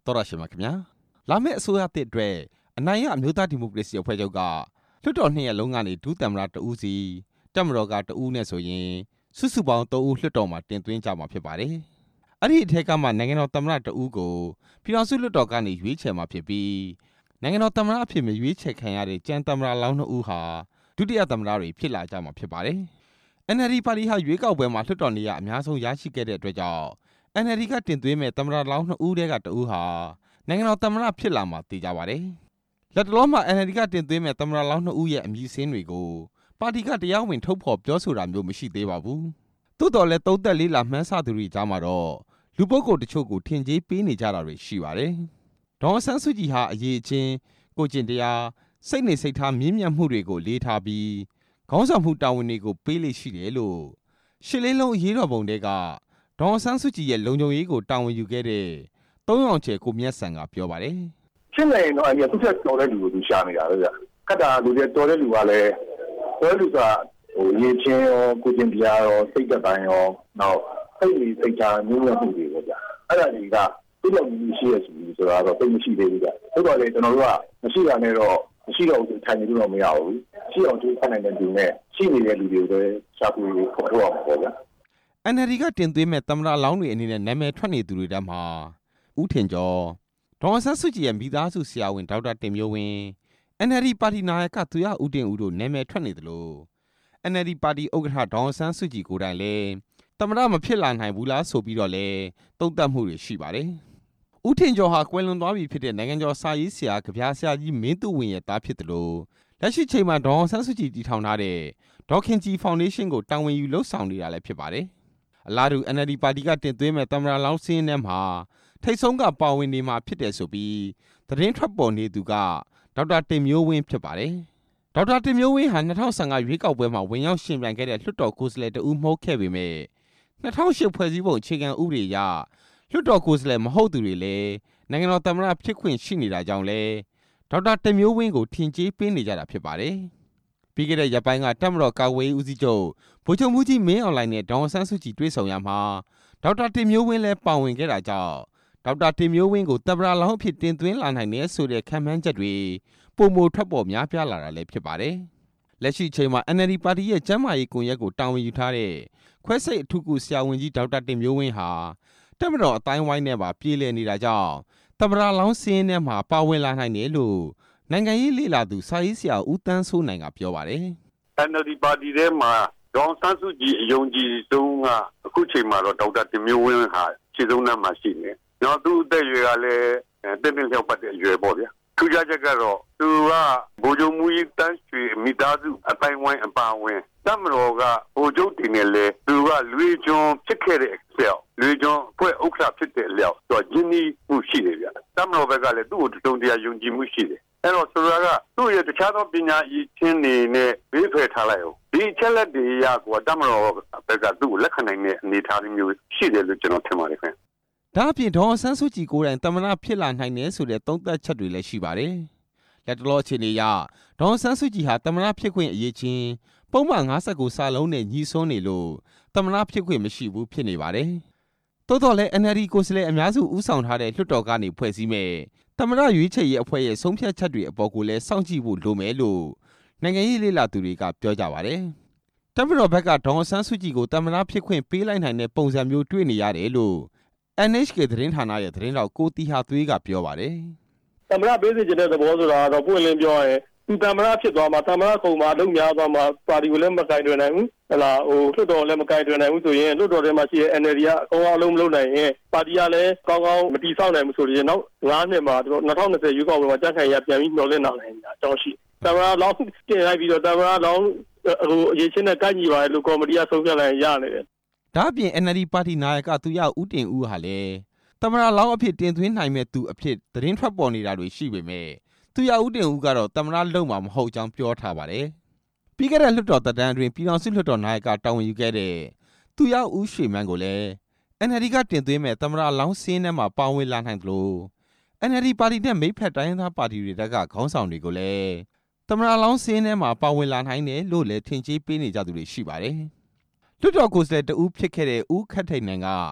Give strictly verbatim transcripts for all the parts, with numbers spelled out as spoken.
တော်ရရှိမှာခင်ဗျာလာမယ့်အစိုးရတစ်အတွက်အနိုင်ရအမျိုးသားဒီမိုကရေစီအဖွဲ့ချုပ်ကလွှတ်တော်နှစ်ရက်လုံးကနေဒုသမ္မတတဦးစီတပ်မတော်ကတဦးနဲ့ဆိုရင်စုစုပေါင်းသုံးဦးလွှတ်တော်မှာတင်သွင်းကြမှာဖြစ်ပါတယ်အဲ့ဒီအထက်ကမှနိုင်ငံတော်သမ္မတတဦးကိုပြည်ထောင်စုလွှတ်တော်ကနေရွေးချယ်မှာဖြစ်ပြီးနိုင်ငံတော်သမ္မတအဖြစ်မရွေးချယ်ခံရတဲ့ကျန်သမ္မတလောင်းနှစ်ဦးဟာဒုတိယသမ္မတတွေဖြစ်လာကြမှာဖြစ်ပါတယ် အန် အယ် လ် ဒီ ပါတီဟာရွေးကောက်ပွဲမှာလွှတ်တော်နေရာအများဆုံးရရှိခဲ့တဲ့အတွက်ကြောင့် အန် အယ် လ် ဒီ ကတင်သွင်းမဲ့သမ္မတလောင်းနှစ်ဦးတည်းကတဦးဟာနိုင်ငံတော်သမ္မတဖြစ်လာမှာသိကြပါတယ်။လက်တလောမှာ အန် အယ် လ် ဒီ ကတင်သွင်းမဲ့သမ္မတလောင်းနှစ်ဦးရဲ့အမည်စာရင်းတွေကိုပါတီကတရားဝင်ထုတ်ဖော်ပြောဆိုတာမျိုးမရှိသေးပါဘူး။သို့တော်လည်းသုံးသက်လေးလာမှန်းဆသူတွေကြားမှာတော့လူပုဂ္ဂိုလ်တချို့ကိုထင်ကြေးပေးနေကြတာတွေရှိပါတယ်။ဒေါ်အောင်ဆန်းစုကြည်ဟာအရေးအချင်းကိုကျင့်တရားစိတ်နေစိတ်ထားမြင့်မြတ်မှုတွေကိုလေးထားပြီးခေါင်းဆောင်မှုတာဝန်တွေကိုပေးလိရှိတယ်လို့ရှစ်လေးလုံးအရေးတော်ပုံတွေကဒေါ်အောင်ဆန်းစုကြည်ရဲ့လုံခြုံရေးကိုတာဝန်ယူခဲ့တဲ့သုံးအောင်ကျဲကိုမြတ်ဆန်ကပြောပါတယ်။ရှင်းနေတော့အရင်သူ့ချက်တော်တဲ့လူကိုသူရှာနေတာပဲဗျ။ခက်တာလူတွေတော်တဲ့လူကလည်းတော်တဲ့လူကဟိုရေးချင်းရောကိုကျင်ပြားရောစိတ်သက်ပိုင်းရောနောက်စိတ်ကြီးစိတ်ချမျိုးမျိုးမှုတွေပေါ့ဗျ။အဲ့ဒါတွေကသူ့လိုမျိုးရှိရဆိုတာတော့သိမရှိသေးဘူးဗျ။ဆိုတော့လေကျွန်တော်တို့ကမရှိတာနဲ့တော့မရှိတော့ဘူးထိုင်နေလို့မရဘူး။ရှိအောင်သူဖတ်နိုင်တဲ့လူနဲ့ရှိနေတဲ့လူတွေကိုလည်းရှာဖွေခေါ်ထုတ်အောင်ပေါ့ဗျာ။ အန် အယ် လ် ဒီ ကတင်သွင်းမဲ့သမ္မတလောင်းတွေအနေနဲ့နာမည်ထွက်နေသူတွေထဲမှာဦးထင်ကျော်ဒေါ်အောင်ဆန်းစုကြည်ရဲ့မိသားစုဆရာဝန်ဒေါက်တာတင်မျိုးဝင်း အန် အယ် လ် ဒီ ပါတီနာယကသူရဦးတင်ဦးတို့နာမည်ထွက်နေသလို အန် အယ် လ် ဒီ ပါတီဥက္ကဋ္ဌဒေါ်အောင်ဆန်းစုကြည်ကိုယ်တိုင်လည်းသမ္မတမဖြစ်လာနိုင်ဘူးလားဆိုပြီးတော့လည်းသုံးသပ်မှုတွေရှိပါတယ်။ဦးထင်ကျော်ဟာကွယ်လွန်သွားပြီဖြစ်တဲ့နိုင်ငံကျော်စာရေးဆရာကဗျာဆရာကြီးမင်းသူဝင်းရဲ့သားဖြစ်တယ်လို့လက်ရှိချိန်မှာဒေါ်အောင်ဆန်းစုကြည်တည်ထောင်ထားတဲ့ဒေါ်ခင်ကြည်ဖောင်ဒေးရှင်းကိုတာဝန်ယူလှုပ်ဆောင်နေတာလည်းဖြစ်ပါတယ်။အလားတူ အန် အယ် လ် ဒီ ပါတီကတင်သွင်းမဲ့သမ္မတလောင်းစင်းထဲမှာထိတ်ဆုံးကပါဝင်နေမှာဖြစ်တယ်ဆိုပြီးသတင်းထွက်ပေါ်နေသူကဒေါက်တာတင်မျိုးဝင်းဖြစ်ပါတယ်။ဒေါက်တာတင်မျိုးဝင်းဟာ၂၀၁၅ရွေးကောက်ပွဲမှာဝင်ရောက်ရှင်ပြိုင်ခဲ့တဲ့လွှတ်တော်ကိုယ်စားလှယ်တဦးမဟုတ်ခဲ့ပေမဲ့၂၀၀၈ဖွဲ့စည်းပုံအခြေခံဥပဒေအရလွှတ်တော်ကိုယ်စားလှယ်မဟုတ်သူတွေလည်းနိုင်ငံတော်သမ္မတဖြစ်ခွင့်ရှိနေတာကြောင့်လဲဒေါက်တာတင်မျိုးဝင်းကိုထင်ကြေးပေးနေကြတာဖြစ်ပါတယ်။ပြီးခဲ့တဲ့ရက်ပိုင်းကတပ်မတော်ကာကွယ်ရေးဦးစီးချုပ်ဗိုလ်ချုပ်မှူးကြီးမင်းအောင်လှိုင်နဲ့ဒေါ်အောင်ဆန်းစုကြည်တွေ့ဆုံရမှာဒေါက်တာတင်မျိုးဝင်းလည်းပါဝင်ခဲ့တာကြောင့်ဒေါက်တာတင်မျိုးဝင်းကိုသမ္မတလောင်းအဖြစ်တင်သွင်းလာနိုင်တယ်ဆိုတဲ့ခံမှန်းချက်တွေပုံမထွက်ပေါ်များပြားလာတာလည်းဖြစ်ပါတယ်။လက်ရှိချိန်မှာ အန် အယ် လ် ဒီ ပါတီရဲ့ကျန်းမာရေးကွန်ရက်ကိုတာဝန်ယူထားတဲ့ခွဲစိတ်အထူးကုဆရာဝန်ကြီးဒေါက်တာတင်မျိုးဝင်းဟာတပ်မတော်အတိုင်းဝိုင်းနဲ့ပါပြေလည်နေတာကြောင့်သမ္မတလောင်းစင်းထဲမှာပါဝင်လာနိုင်တယ်လို့နိုင်ငံရေးလေ့လာသူစာရေးဆရာဦးတန်းစိုးနိုင်ကပြောပါတယ်။ အန် အယ် လ် ဒီ ပါတီထဲမှာဒေါ်အောင်ဆန်းစုကြည်အယုံကြည်ဆုံးကအခုချိန်မှာတော့ဒေါက်တာတင်မျိုးဝင်းဟာခြေဆုံးနှမ်းမှာရှိနေ။နောက်သူ့အသက်အရွယ်ကလည်းတက်တက်လျောက်ပတ်တဲ့အရွယ်ပေါ့ဗျာ။ထူးခြားချက်ကတော့သူကဗိုလ်ချုပ်မှူးကြီးတန်းရွှေမိသားစုအတိုင်းဝိုင်းအပါအဝင်တပ်မတော်ကဗိုလ်ချုပ်တင်နဲ့လေသူကလွေကျွန်းဖြစ်ခဲ့တဲ့အကြောင်းလွေကျွန်းအဖွဲ့ဥက္ကဋ္ဌဖြစ်တဲ့အလျောက်သူကရင်းနှီးမှုရှိတယ်ဗျာ။တပ်မတော်ဘက်ကလည်းသူ့ကိုတုံ့တရားယုံကြည်မှုရှိတယ်။အဲ့တော့ဆိုတာကသူ့ရဲ့တခြားသောပညာရည်ချင်းတွေနဲ့ဘေးဖယ်ထားလိုက်အောင်ဒီချက်လက်တွေရကိုတမတော်ဘက်ကသူ့ကိုလက်ခံနိုင်တဲ့အနေအထားမျိုးရှိတယ်လို့ကျွန်တော်ထင်ပါတယ်ခင်ဗျဒါအပြင်ဒေါ်အောင်ဆန်းစုကြည်ကိုယ်တိုင်သမ္မတဖြစ်လာနိုင်တယ်ဆိုတဲ့သုံးသပ်ချက်တွေလည်းရှိပါတယ်လက်တလောအခြေအနေအရဒေါ်အောင်ဆန်းစုကြည်ဟာသမ္မတဖြစ်ခွင့်အရေးချင်းပုံမှန်၅၉စာလုံးနဲ့ညီစွန်းနေလို့သမ္မတဖြစ်ခွင့်မရှိဘူးဖြစ်နေပါတယ်တိုးတော်လည်း အန် အယ် လ် ဒီ ကိုယ်စားလှယ်အများစုဦးဆောင်ထားတဲ့လွှတ်တော်ကနေဖွဲ့စည်းမဲ့သမ္မတရွေးချယ်ရေးအဖွဲ့ရဲ့ဆုံးဖြတ်ချက်တွေအပေါ်ကိုလည်းစောင့်ကြည့်ဖို့လိုမယ်လို့နိုင်ငံရေးလေ့လာသူတွေကပြောကြပါတယ်။တပ်မတော်ဘက်ကဒေါ်အောင်ဆန်းစုကြည်ကိုသမ္မတဖြစ်ခွင့်ပေးလိုက်နိုင်တဲ့ပုံစံမျိုးတွေ့နေရတယ်လို့ အန် အက်ချ်ကေ သတင်းဌာနရဲ့သတင်းတော်ကိုတီဟာသွေးကပြောပါတယ်။သမ္မတပေးစီခြင်းတဲ့သဘောဆိုတာတော့ပွင့်လင်းပြောရင်သူသမ္မတဖြစ်သွားမှာသမ္မတခုံမှာလုံများသွားမှာပါတီကိုလည်းမကင်တွင်နိုင်ဘူးဟလာဟိုလွှတ်တော်လည်းမကင်တွင်နိုင်ဘူးဆိုရင်လွှတ်တော်ထဲမှာရှိတဲ့ အန် အယ် လ် ဒီ ကအကောင်းအလုံးမလုပ်နိုင်ရင်ပါတီကလည်းကောင်းကောင်းမတည်ဆောက်နိုင်ဘူးဆိုရင်နောက်၅နှစ်မှာ၂၀၂၀ရွေးကောက်ပွဲမှာကြံ့ခိုင်ရပြန်ပြီးမျှော်လင့်နိုင်တယ်အကြောင်းရှိသမ္မတလောင်းပြင်လိုက်ပြီးတော့သမ္မတလောင်းဟိုအရေးချင်းနဲ့ကိုက်ညီပါတယ်လို့ကော်မတီကဆုံးဖြတ်လိုက်ရနေတယ်ဒါအပြင် အန် အယ် လ် ဒီ ပါတီနာယကသူရဦးတင်ဦးဟာလည်းသမ္မတလောင်းအဖြစ်တင်သွင်းနိုင်မဲ့သူအဖြစ်သတင်းထွက်ပေါ်နေတာတွေရှိပေမဲ့သူရဦးတင်ဦးကတော့သမ္မတလုံမှာမဟုတ်ကြောင်းပြောထားပါတယ်။ပြီးခဲ့တဲ့လွှတ်တော်သက်တမ်းအတွင်းပြည်ထောင်စုလွှတ်တော်နာယကတာဝန်ယူခဲ့တဲ့သူရဦးရွှေမန်းကိုလည်း အန် အယ် လ် ဒီ ကတင်သွင်းမဲ့သမ္မတလောင်းစင်းထဲမှာပါဝင်လာနိုင်သလို အန် အယ် လ် ဒီ ပါတီနဲ့မိတ်ဖက်တိုင်းသားပါတီတွေကခေါင်းဆောင်တွေကိုလည်းသမ္မတလောင်းစင်းထဲမှာပါဝင်လာနိုင်တယ်လို့လည်းထင်ကြေးပေးနေကြသူတွေရှိပါတယ်။လွှတ်တော်ကိုယ်စားလှယ်တဦးဖြစ်ခဲ့တဲ့ဦးခတ်ထိန်နိုင်က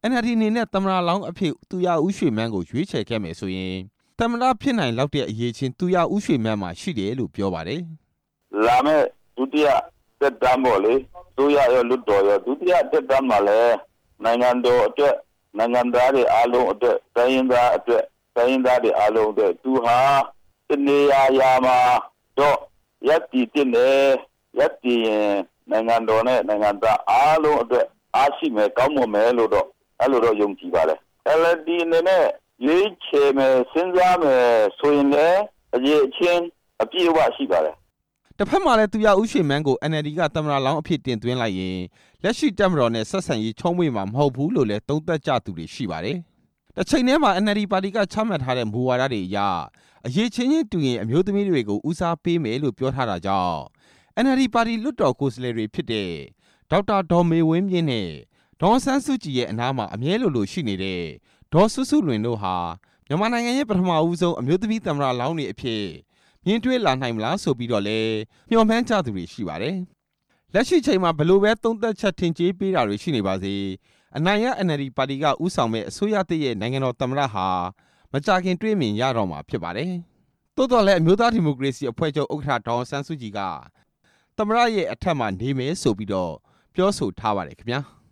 အန် အယ် လ် ဒီ အနေနဲ့သမ္မတလောင်းအဖြစ်သူရဦးရွှေမန်းကိုရွေးချယ်ခဲ့မယ်ဆိုရင်သမ္မတဖြစ်နိုင်လောက်တဲ့အရေးချင်းသူရဦးရွှေမန်းမှာရှိတယ်လို့ပြောပါတယ်လာမယ့်ဒုတိယသက်တမ်းပေါ်လေသူရရောလွတ်တော်ရောဒုတိယသက်တမ်းမှာလည်းနိုင်ငံတော်အတွက်နိုင်ငံသားတွေအားလုံးအတွက်တိုင်းရင်းသားအတွက်တိုင်းရင်းသားတွေအားလုံးအတွက်သူဟာတနေရာရာမှာတော့ရပ်တည်တဲ့ရပ်တည်ရင်နိုင်ငံတော်နဲ့နိုင်ငံသားအားလုံးအတွက်အားရှိမယ်ကောင်းမွန်မယ်လို့တော့အဲ့လိုတော့ယုံကြည်ပါတယ် အယ် အယ် ဒီ အနေနဲ့ရွေးချယ်မယ်စဉ်းစားမယ်ဆိုရင်လည်းအရေးချင်းအပြည့်အဝရှိပါတယ်တစ်ဖက်မှာလည်းသူရဦးရွှေမန်းကို အန် အယ် ဒီ ကသမ္မတလောင်းအဖြစ်တင်သွင်းလိုက်ရင်လက်ရှိတပ်မတော်နဲ့ဆက်ဆံရေးချုံးမွေ့မှာမဟုတ်ဘူးလို့လည်းသုံးသပ်ကြသူတွေရှိပါတယ်။တစ်ချိန်တည်းမှာ အန် အယ် ဒီ ပါတီကချမှတ်ထားတဲ့မူဝါဒတွေအရအရေးချင်းချင်းတူရင်အမျိုးသမီးတွေကိုဦးစားပေးမယ်လို့ပြောထားတာကြောင့် အန် အယ် ဒီ ပါတီလွှတ်တော်ကိုယ်စားလှယ်တွေဖြစ်တဲ့ဒေါက်တာဒေါ်မေဝင်းမြင့်နဲ့ဒေါ်ဆန်းစုကြည်ရဲ့အနားမှာအမြဲလိုလိုရှိနေတဲ့ဒေါ်စုစုလွင်တို့ဟာမြန်မာနိုင်ငံရဲ့ပထမဦးဆုံးအမျိုးသမီးသမ္မတလောင်းတွေအဖြစ်မြင်တွေ့လာနိုင်မလားဆိုပြီးတော့လဲမျှော်မှန်းကြသူတွေရှိပါတယ်။လက်ရှိချိန်မှာဘယ်လိုပဲသုံးသက်ချက်ထင်ကြေးပေးတာတွေရှိနေပါစေအနိုင်ရ အန် အယ် ဒီ ပါတီကဦးဆောင်မဲ့အစိုးရတရဲ့နိုင်ငံတော်သမ္မတဟာမကြခင်တွေ့မြင်ရတော့မှာဖြစ်ပါတယ်။သို့တော်လည်းအမျိုးသားဒီမိုကရေစီအဖွဲ့ချုပ်ဥက္ကဋ္ဌဒေါ်ဆန်းစုကြည်ကသမ္မတရဲ့အထက်မှာနေမယ်ဆိုပြီးတော့ပြောဆိုထားပါတယ်ခင်ဗျာ။